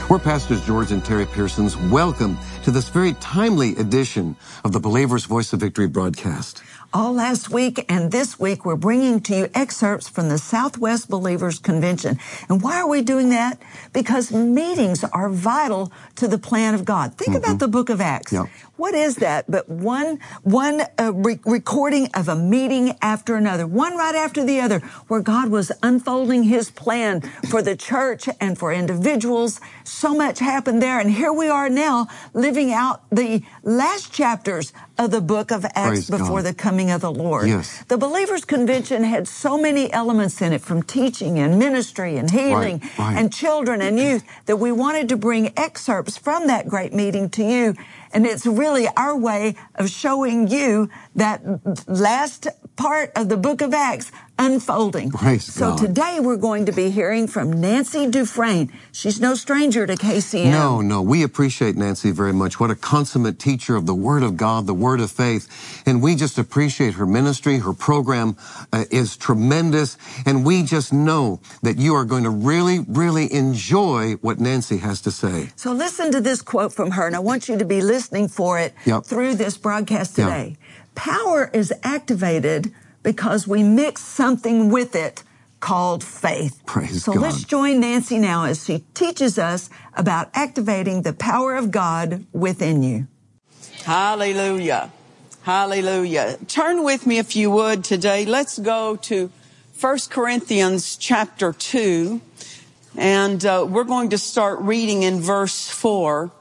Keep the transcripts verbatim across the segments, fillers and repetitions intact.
We're Pastors George and Terry Pearsons. Welcome to this very timely edition of the Believer's Voice of Victory broadcast. All last week and this week, we're bringing to you excerpts from the Southwest Believers Convention. And why are we doing that? Because meetings are vital to the plan of God. Think mm-hmm. about the book of Acts. Yep. What is that but one one uh, re- recording of a meeting after another, one right after the other, where God was unfolding His plan for the church and for individuals. So much happened there, and here we are now living out the last chapters of the book of Acts Praise before God. The coming of the Lord. Yes. The Believers Convention had so many elements in it, from teaching and ministry and healing right, right. and children and youth, that we wanted to bring excerpts from that great meeting to you. And it's really our way of showing you that last part of the book of Acts unfolding. Praise so God. Today we're going to be hearing from Nancy Dufresne. She's no stranger to K C M. No, no. We appreciate Nancy very much. What a consummate teacher of the Word of God, the Word of faith. And we just appreciate her ministry. Her program uh, is tremendous. And we just know that you are going to really, really enjoy what Nancy has to say. So listen to this quote from her, and I want you to be listening for it yep. through this broadcast today. Yep. Power is activated because we mix something with it called faith. Praise so God. Let's join Nancy now as she teaches us about activating the power of God within you. Hallelujah. Hallelujah. Turn with me, if you would, today. Let's go to First Corinthians chapter two, and uh, we're going to start reading in verse four.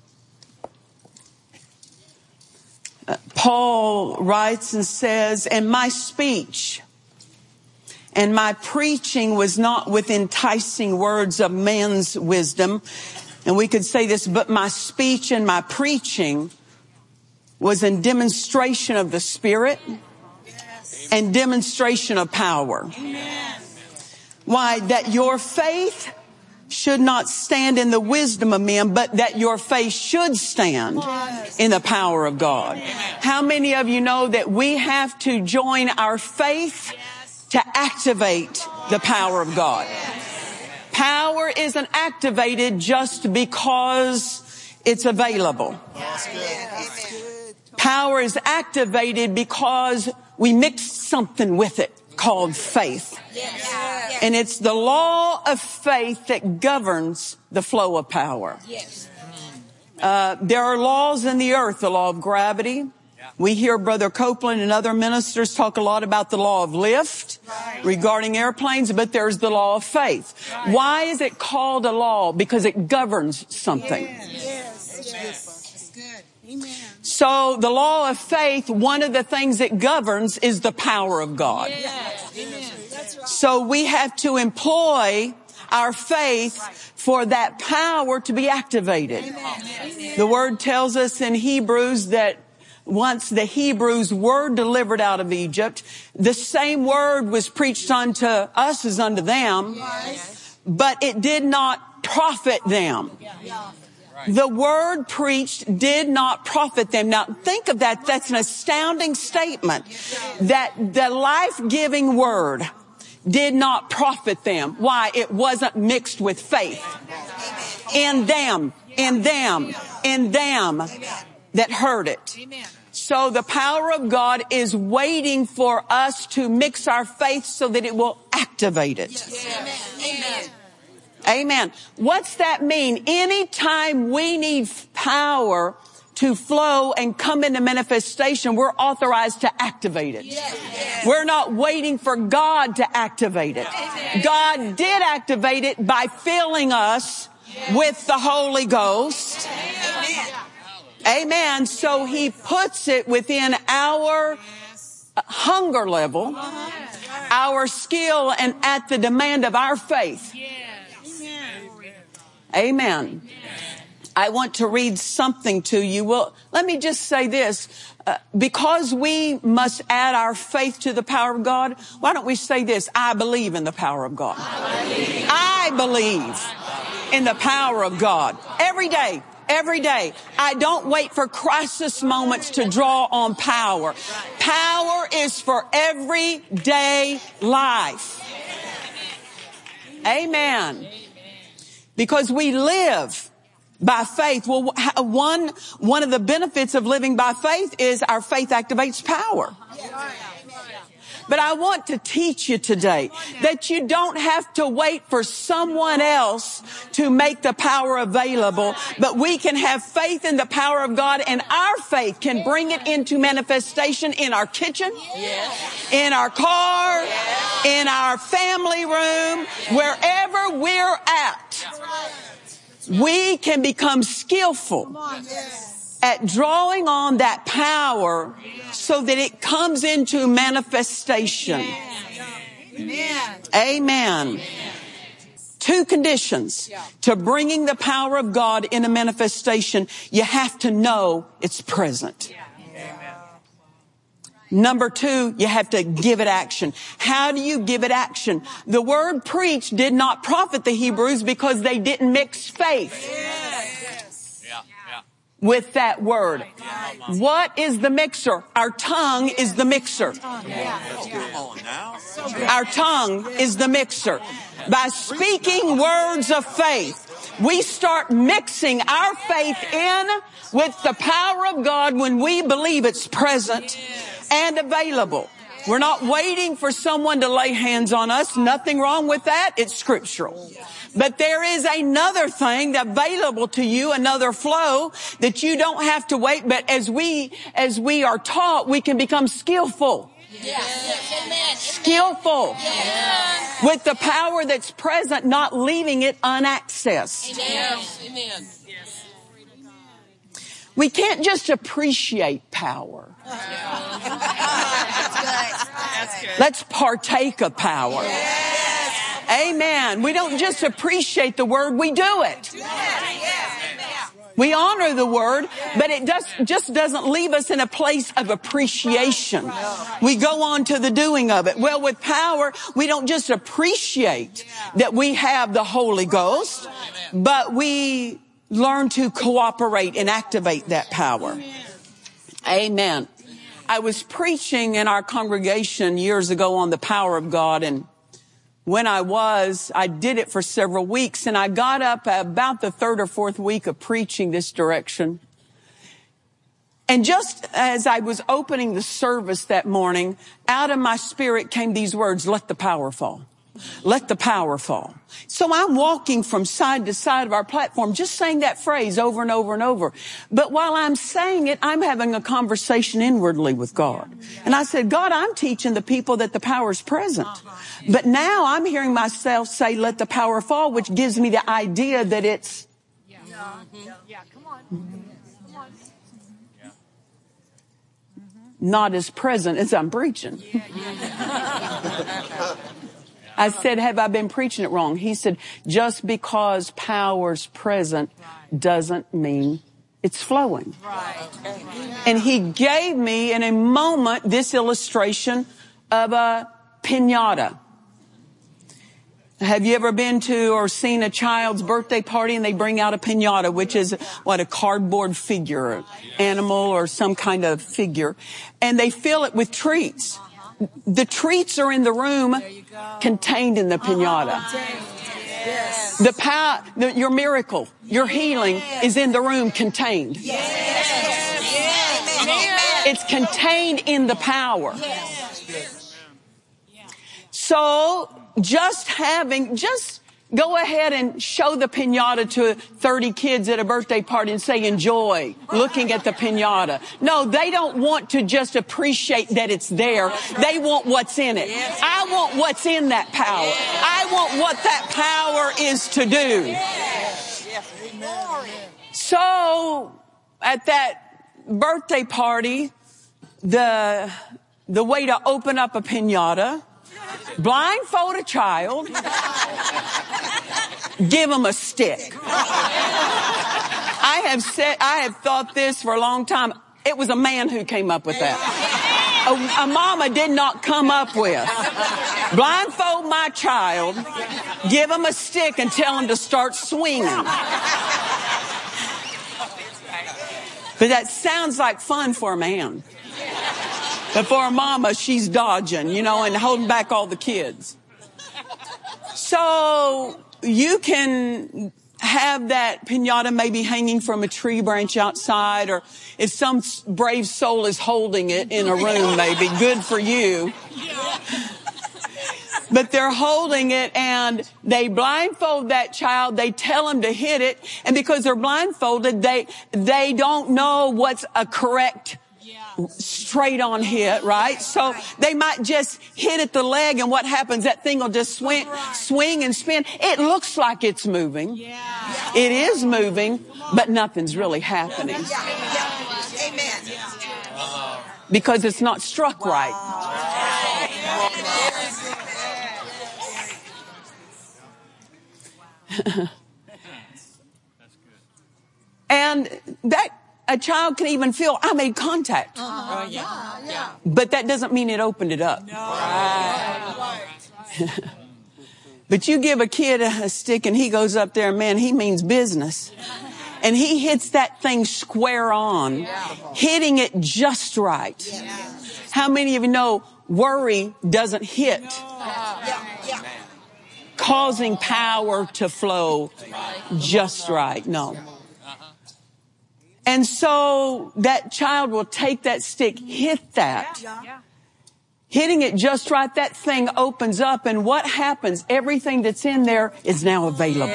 Uh, Paul writes and says, "And my speech and my preaching was not with enticing words of man's wisdom." And we could say this, but my speech and my preaching was in demonstration of the Spirit and demonstration of power. Amen. Why? That your faith should not stand in the wisdom of men, but that your faith should stand in the power of God. How many of you know that we have to join our faith to activate the power of God? Power isn't activated just because it's available. Power is activated because we mix something with it called faith. And it's the law of faith that governs the flow of power. Uh, there are laws in the earth, the law of gravity. We hear Brother Copeland and other ministers talk a lot about the law of lift regarding airplanes, but there's the law of faith. Why is it called a law? Because it governs something. So the law of faith, one of the things it governs is the power of God. So we have to employ our faith for that power to be activated. The word tells us in Hebrews that once the Hebrews were delivered out of Egypt, the same word was preached unto us as unto them, but it did not profit them. The word preached did not profit them. Now think of that. That's an astounding statement, that the life-giving word did not profit them. Why? It wasn't mixed with faith in them, in them, in them that heard it. So the power of God is waiting for us to mix our faith so that it will activate it. Amen. Amen. What's that mean? Anytime we need power to flow and come into manifestation, we're authorized to activate it. Yes. We're not waiting for God to activate it. Amen. God did activate it by filling us yes. with the Holy Ghost. Amen. Amen. So He puts it within our hunger level, our skill, and at the demand of our faith. Amen. I want to read something to you. Well, let me just say this. Uh, because we must add our faith to the power of God, why don't we say this? I believe in the power of God. I believe in the power of God. Every day, every day. I don't wait for crisis moments to draw on power. Power is for everyday life. Amen. Because we live By faith. Well, one, one of the benefits of living by faith is our faith activates power. But I want to teach you today that you don't have to wait for someone else to make the power available, but we can have faith in the power of God, and our faith can bring it into manifestation in our kitchen, in our car, in our family room, wherever we're at. We can become skillful at drawing on that power so that it comes into manifestation. Amen. Amen. Two conditions to bringing the power of God into manifestation. You have to know it's present. Number two, you have to give it action. How do you give it action? The word preach did not profit the Hebrews because they didn't mix faith with that word. What is the mixer? Our tongue is the mixer. Our tongue is the mixer. By speaking words of faith, we start mixing our faith in with the power of God when we believe it's present and available. We're not waiting for someone to lay hands on us. Nothing wrong with that. It's scriptural. But there is another thing available to you, another flow that you don't have to wait. But as we, as we are taught, we can become skillful. Yes. Skillful. Yes. With the power that's present, not leaving it unaccessed. Amen. We can't just appreciate power. That's good. That's good. Let's partake of power. Yes. Amen. We don't just appreciate the word, we do it. We honor the word, but it does, just doesn't leave us in a place of appreciation. We go on to the doing of it. Well, with power, we don't just appreciate that we have the Holy Ghost, but we learn to cooperate and activate that power. Amen. I was preaching in our congregation years ago on the power of God, and when I was, I did it for several weeks, and I got up about the third or fourth week of preaching this direction. And just as I was opening the service that morning, out of my spirit came these words, let the power fall. Let the power fall. So I'm walking from side to side of our platform, just saying that phrase over and over and over. But while I'm saying it, I'm having a conversation inwardly with God. And I said, God, I'm teaching the people that the power is present. But now I'm hearing myself say, let the power fall, which gives me the idea that it's Yeah, yeah, come on. Come on. not as present as I'm preaching. I said, have I been preaching it wrong? He said, just because power's present doesn't mean it's flowing. Right. And he gave me in a moment this illustration of a piñata. Have you ever been to or seen a child's birthday party and they bring out a piñata, which is what, a cardboard figure, an animal or some kind of figure, and they fill it with treats. The treats are in the room contained in the piñata. Yes. The power, the, your miracle, your healing is in the room contained. Yes. Yes. It's contained in the power. So just having, just go ahead and show the piñata to thirty kids at a birthday party and say, enjoy looking at the piñata. No, they don't want to just appreciate that it's there. They want what's in it. I want what's in that power. I want what that power is to do. So at that birthday party, the, the way to open up a piñata, blindfold a child, give them a stick. I have said, I have thought this for a long time. It was a man who came up with that. A, a mama did not come up with. Blindfold my child, give him a stick and tell him to start swinging. But that sounds like fun for a man. But for a mama, she's dodging, you know, and holding back all the kids. So you can have that piñata maybe hanging from a tree branch outside, or if some brave soul is holding it in a room, maybe good for you. But they're holding it, and they blindfold that child. They tell them to hit it. And because they're blindfolded, they, they don't know what's a correct straight on hit, right? So they might just hit at the leg, and what happens? That thing will just swing, swing and spin. It looks like it's moving. It is moving, but nothing's really happening. Because it's not struck right. And that a child can even feel, I made contact. Uh-huh. Yeah, yeah. But that doesn't mean it opened it up. No. Right. But you give a kid a, a stick and he goes up there, man, he means business. And he hits that thing square on, hitting it just right. How many of you know worry doesn't hit? Causing power to flow just right. No. And so that child will take that stick, hit that. Hitting it just right, that thing opens up, and what happens? Everything that's in there is now available.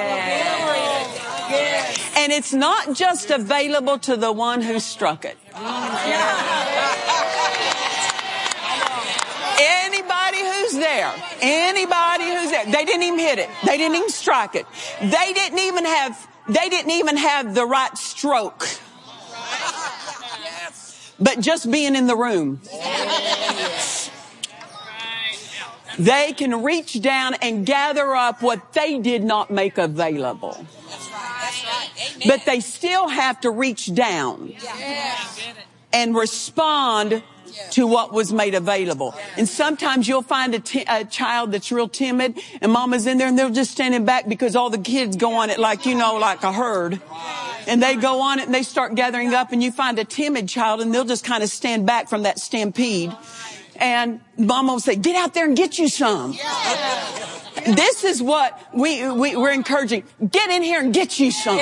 And it's not just available to the one who struck it. Anybody who's there, anybody who's there, they didn't even hit it. They didn't even strike it. They didn't even have, they didn't even have the right stroke. But just being in the room, they can reach down and gather up what they did not make available. But they still have to reach down and respond to what was made available. And sometimes you'll find a, t- a child that's real timid, and mama's in there and they're just standing back because all the kids go on it like, you know, like a herd. And they go on it and they start gathering up, and you find a timid child and they'll just kind of stand back from that stampede. And mama will say, get out there and get you some. This is what we, we, we're encouraging. Get in here and get you some.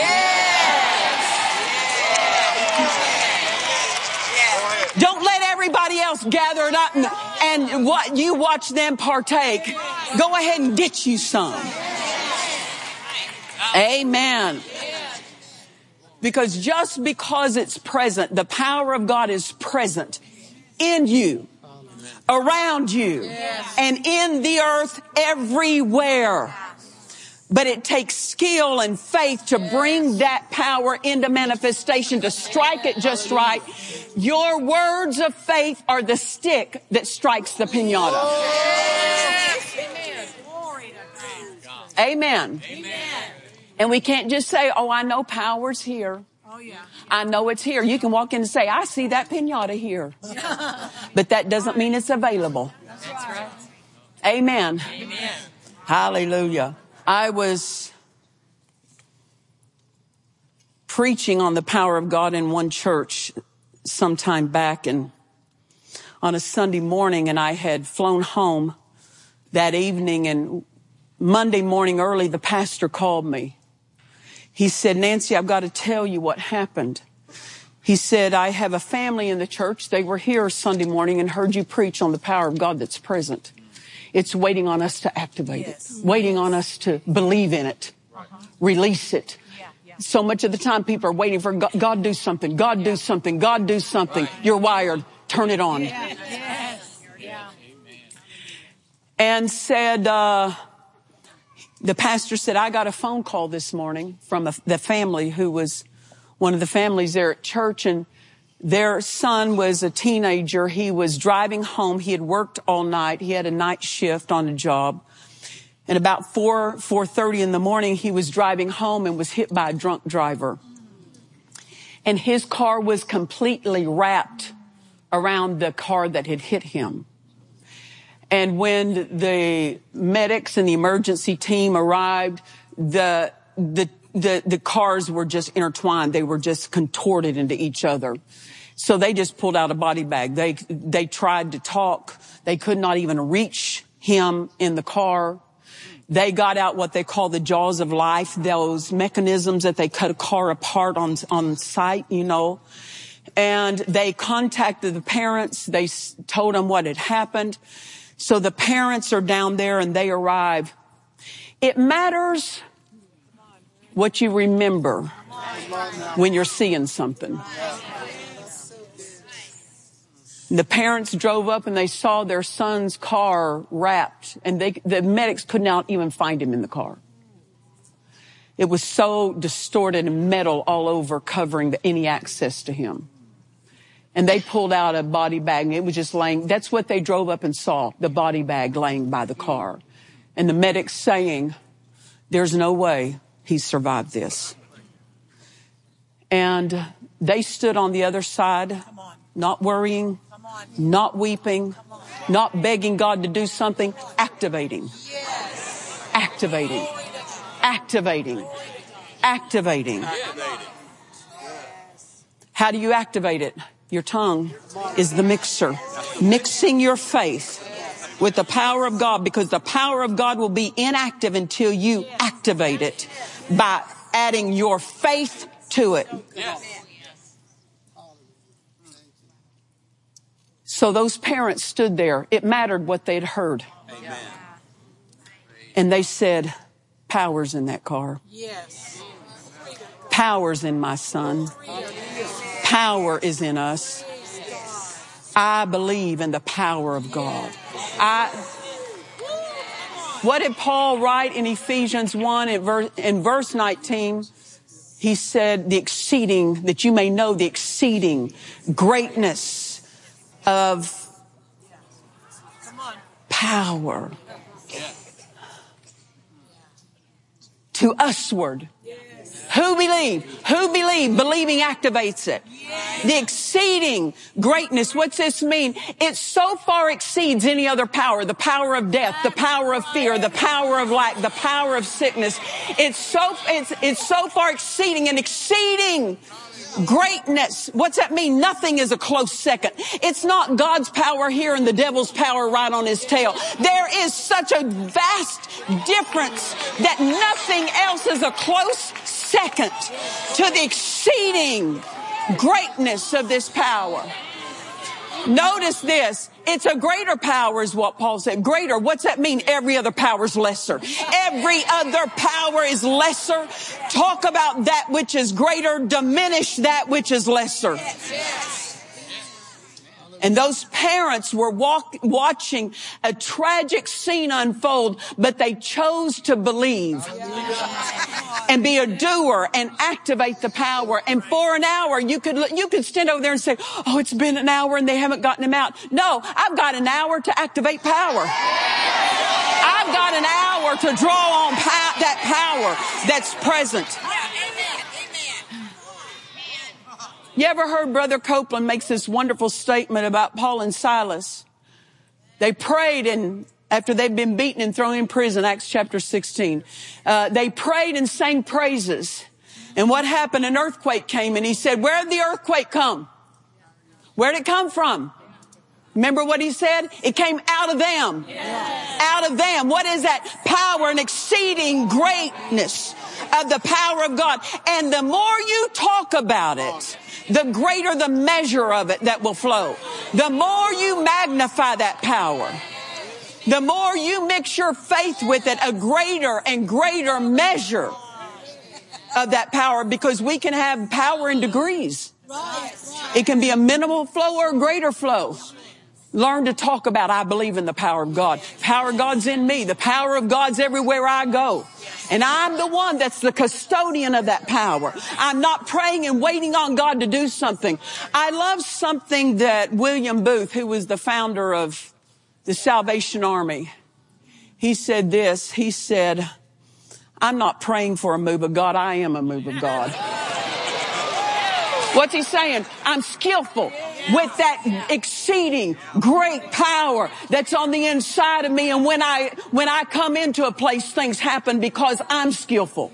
Don't let everybody else gather it up and, and what you watch them partake. Go ahead and get you some. Amen. Because just because it's present, the power of God is present in you, around you, and in the earth everywhere. But it takes skill and faith to bring that power into manifestation, to strike it just right. Your words of faith are the stick that strikes the piñata. Amen. Amen. And we can't just say, oh, I know power's here. Oh, yeah. I know it's here. You can walk in and say, I see that piñata here. But that doesn't mean it's available. That's right. Amen. Amen. Hallelujah. I was preaching on the power of God in one church some time back, and on a Sunday morning, and I had flown home that evening, and Monday morning early, the pastor called me. He said, Nancy, I've got to tell you what happened. He said, I have a family in the church. They were here Sunday morning and heard you preach on the power of God that's present. It's waiting on us to activate yes. it, waiting on us to believe in it, uh-huh. release it. Yeah, yeah. So much of the time people are waiting for God, God do something, God yeah. do something, God do something. Right. You're wired. Turn it on. Yeah. Yes. Yeah. And said, uh, the pastor said, I got a phone call this morning from a, the family who was one of the families there at church, and their son was a teenager. He was driving home. He had worked all night. He had a night shift on a job. And about four, four thirty in the morning, he was driving home and was hit by a drunk driver. And his car was completely wrapped around the car that had hit him. And when the medics and the emergency team arrived, the, the, the, the cars were just intertwined. They were just contorted into each other. So they just pulled out a body bag. They, they tried to talk. They could not even reach him in the car. They got out what they call the jaws of life, those mechanisms that they cut a car apart on, on site, you know. And they contacted the parents. They told them what had happened. So the parents are down there and they arrive. It matters what you remember when you're seeing something. The parents drove up and they saw their son's car wrapped, and they, the medics could not even find him in the car. It was so distorted and metal all over, covering the, any access to him. And they pulled out a body bag, and it was just laying. That's what they drove up and saw, the body bag laying by the car. And the medics saying, there's no way he survived this. And they stood on the other side, not worrying, not weeping, not begging God to do something, activating, activating, activating, activating. How do you activate it? Your tongue is the mixer, mixing your faith with the power of God, because the power of God will be inactive until you activate it by adding your faith to it. So those parents stood there. It mattered what they'd heard. Amen. And they said, power's in that car. Yes. Power's in my son. Power is in us. I believe in the power of God. I, what did Paul write in Ephesians one in verse, in verse nineteen? He said, the exceeding, that you may know the exceeding greatness of power to usward. Who believe? Who believe? Believing activates it. The exceeding greatness. What's this mean? It so far exceeds any other power. The power of death, the power of fear, the power of lack, the power of sickness. It's so, it's, it's so far exceeding and exceeding greatness. What's that mean? Nothing is a close second. It's not God's power here and the devil's power right on his tail. There is such a vast difference that nothing else is a close second to the exceeding greatness of this power. Notice this. It's a greater power is what Paul said. Greater. What's that mean? Every other power is lesser. Every other power is lesser. Talk about that which is greater. Diminish that which is lesser. And those parents were walk, watching a tragic scene unfold, but they chose to believe and be a doer and activate the power. And for an hour, you could, you could stand over there and say, oh, it's been an hour and they haven't gotten him out. No, I've got an hour to activate power. I've got an hour to draw on pa- that power that's present. You ever heard Brother Copeland makes this wonderful statement about Paul and Silas? They prayed, and after they'd been beaten and thrown in prison, Acts chapter sixteen, uh, they prayed and sang praises. And what happened? An earthquake came, and he said, where did the earthquake come? Where did it come from? Remember what he said? It came out of them. Yes. Out of them. What is that? Power and exceeding greatness of the power of God. And the more you talk about it, the greater the measure of it that will flow. The more you magnify that power, the more you mix your faith with it, a greater and greater measure of that power, because we can have power in degrees. It can be a minimal flow or a greater flow. Learn to talk about, I believe in the power of God. Power of God's in me. The power of God's everywhere I go. And I'm the one that's the custodian of that power. I'm not praying and waiting on God to do something. I love something that William Booth, who was the founder of the Salvation Army, he said this. He said, I'm not praying for a move of God. I am a move of God. What's he saying? I'm skillful with that exceeding great power that's on the inside of me. And when I, when I come into a place, things happen because I'm skillful.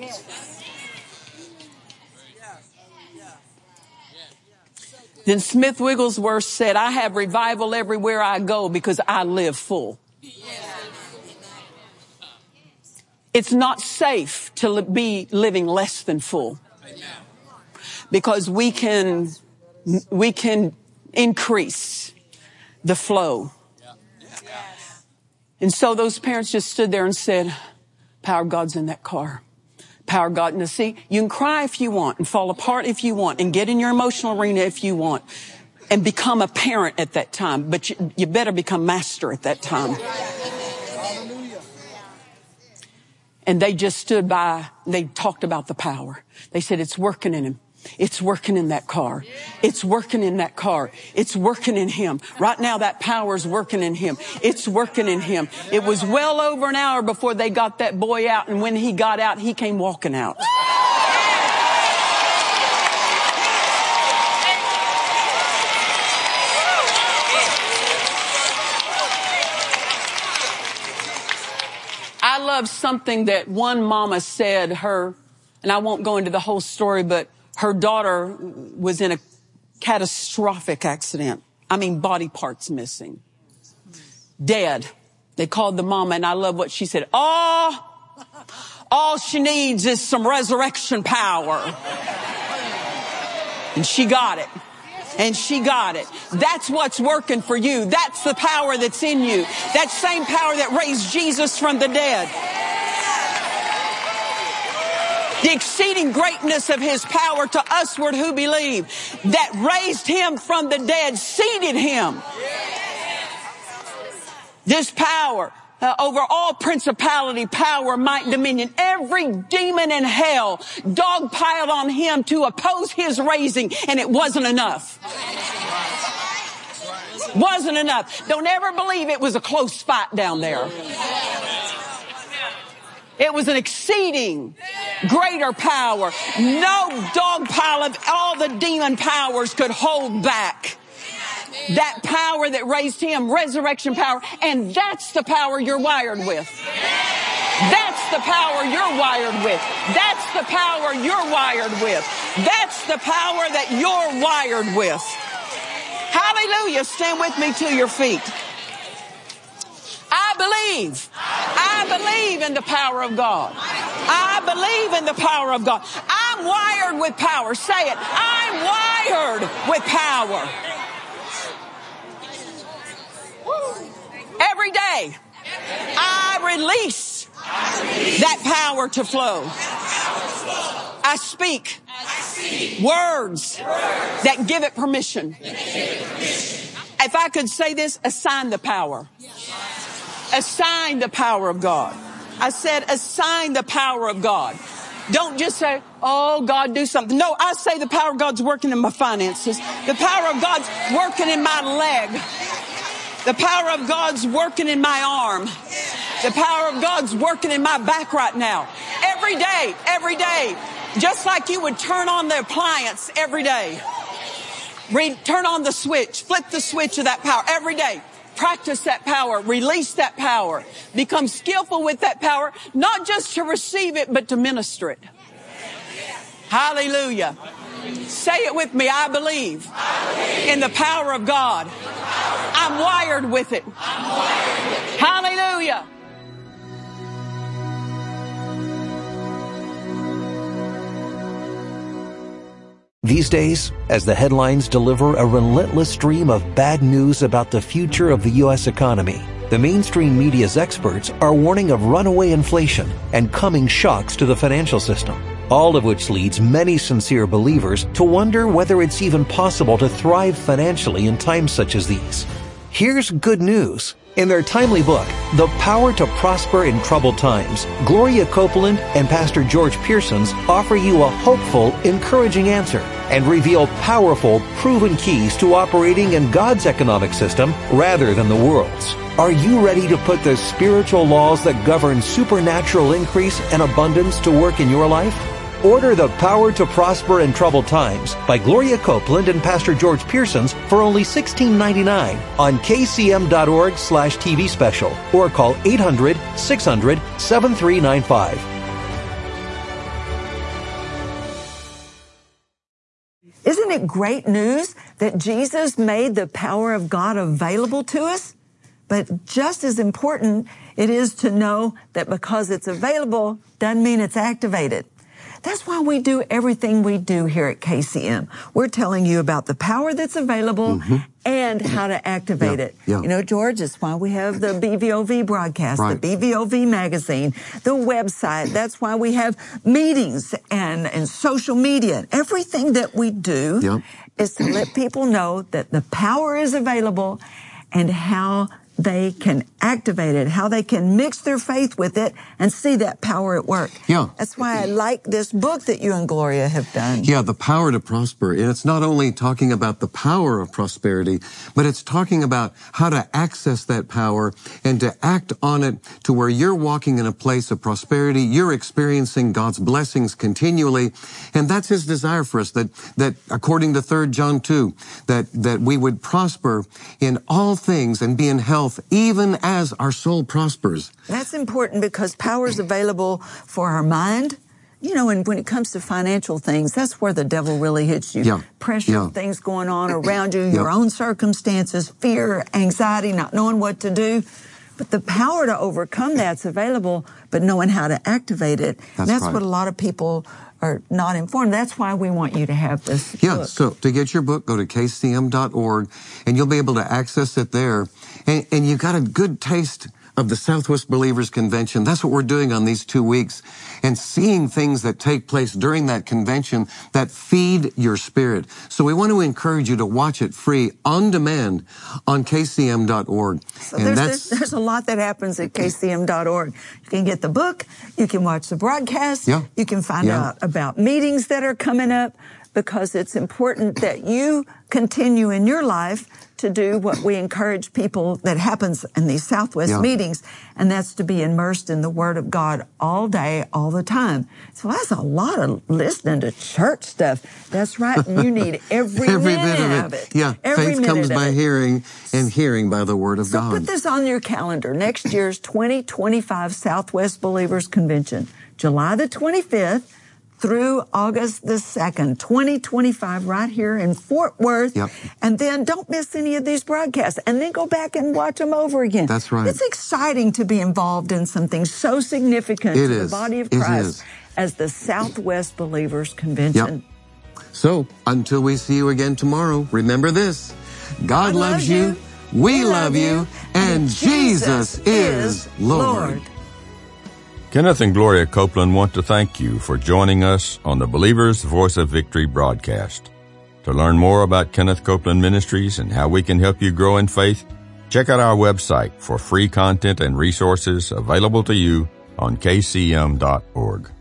Then Smith Wigglesworth said, I have revival everywhere I go because I live full. It's not safe to li- be living less than full. Because we can, we can increase the flow. And so those parents just stood there and said, power of God's in that car. Power of God. Now see, you can cry if you want and fall apart if you want and get in your emotional arena if you want and become a parent at that time. But you, you better become master at that time. And they just stood by. They talked about the power. They said, it's working in him. It's working in that car. It's working in that car. It's working in him. Right now, that power is working in him. It's working in him. It was well over an hour before they got that boy out. And when he got out, he came walking out. I love something that one mama said, her, and I won't go into the whole story, but her daughter was in a catastrophic accident. I mean, body parts missing. Dead. They called the mama, and I love what she said. Oh, all she needs is some resurrection power. And she got it. And she got it. That's what's working for you. That's the power that's in you. That same power that raised Jesus from the dead. The exceeding greatness of his power to usward who believe, that raised him from the dead, seated him. This power uh, over all principality, power, might, dominion, every demon in hell dogpiled on him to oppose his raising, and it wasn't enough. Wasn't enough. Don't ever believe it was a close fight down there. It was an exceeding greater power. No dog pile of all the demon powers could hold back that power that raised him, resurrection power. And that's the power you're wired with. That's the power you're wired with. That's the power you're wired with. That's the power that you're wired with. Hallelujah. Stand with me to your feet. I believe. I believe in the power of God. I believe in the power of God. I'm wired with power. Say it. I'm wired with power. Every day, I release that power to flow. I speak words that give it permission. If I could say this, assign the power. Assign the power of God. I said assign the power of God. Don't just say, oh, God, do something. No, I say the power of God's working in my finances. The power of God's working in my leg. The power of God's working in my arm. The power of God's working in my back right now. Every day, every day. Just like you would turn on the appliance every day. Read, turn on the switch. Flip the switch of that power every day. Practice that power. Release that power. Become skillful with that power, not just to receive it, but to minister it. Hallelujah. Say it with me. I believe, I believe in the power of God. I'm wired with it. I'm wired with it. Hallelujah. These days, as the headlines deliver a relentless stream of bad news about the future of the U S economy, the mainstream media's experts are warning of runaway inflation and coming shocks to the financial system, all of which leads many sincere believers to wonder whether it's even possible to thrive financially in times such as these. Here's good news. In their timely book, The Power to Prosper in Troubled Times, Gloria Copeland and Pastor George Pearsons offer you a hopeful, encouraging answer and reveal powerful, proven keys to operating in God's economic system rather than the world's. Are you ready to put the spiritual laws that govern supernatural increase and abundance to work in your life? Order The Power to Prosper in Troubled Times by Gloria Copeland and Pastor George Pearsons for only sixteen ninety-nine on kcm.org slash TV special or call eight hundred, six hundred, seven three nine five. Isn't it great news that Jesus made the power of God available to us? But just as important, it is to know that because it's available doesn't mean it's activated. That's why we do everything we do here at K C M. We're telling you about the power that's available mm-hmm. and how to activate yeah, it. Yeah. You know, George, it's why we have the B V O V broadcast, right. the B V O V magazine, the website. That's why we have meetings and, and social media. Everything that we do yeah. is to let people know that the power is available and how they can activate it, how they can mix their faith with it and see that power at work. Yeah. That's why I like this book that you and Gloria have done. Yeah, The Power to Prosper. And it's not only talking about the power of prosperity, but it's talking about how to access that power and to act on it to where you're walking in a place of prosperity. You're experiencing God's blessings continually. And that's His desire for us, that, that according to Third John two, that, that we would prosper in all things and be in health, even as our soul prospers. That's important because power is available for our mind. You know, and when it comes to financial things, that's where the devil really hits you. Yeah. Pressure, yeah. things going on around you, yeah. your own circumstances, fear, anxiety, not knowing what to do. But the power to overcome that's available, but knowing how to activate it. That's, and that's right. what a lot of people are not informed. That's why we want you to have this Yeah, book. so to get your book, go to K C M dot org, and you'll be able to access it there. And, and you got a good taste of the Southwest Believers Convention. That's what we're doing on these two weeks. And seeing things that take place during that convention that feed your spirit. So we want to encourage you to watch it free, on demand, on K C M dot org. So and there's, that's, there's, there's a lot that happens at K C M dot org. You can get the book, you can watch the broadcast, yeah. you can find yeah. out about meetings that are coming up, because it's important that you continue in your life to do what we encourage people that happens in these Southwest yeah. meetings, and that's to be immersed in the Word of God all day, all the time. So that's a lot of listening to church stuff. That's right, and you need every, every minute bit of it. of it. Yeah, every faith comes by it. hearing, and hearing by the Word of so God. So put this on your calendar. Next year's twenty twenty-five Southwest Believers Convention, July the twenty-fifth, through August the second, twenty twenty-five, right here in Fort Worth. Yep. And then don't miss any of these broadcasts. And then go back and watch them over again. That's right. It's exciting to be involved in something so significant it to is. the body of It Christ is. as the Southwest Believers Convention. Yep. So, until we see you again tomorrow, remember this. God, God loves, loves you, you, we love you, and Jesus is Lord. Kenneth and Gloria Copeland want to thank you for joining us on the Believer's Voice of Victory broadcast. To learn more about Kenneth Copeland Ministries and how we can help you grow in faith, check out our website for free content and resources available to you on K C M dot org.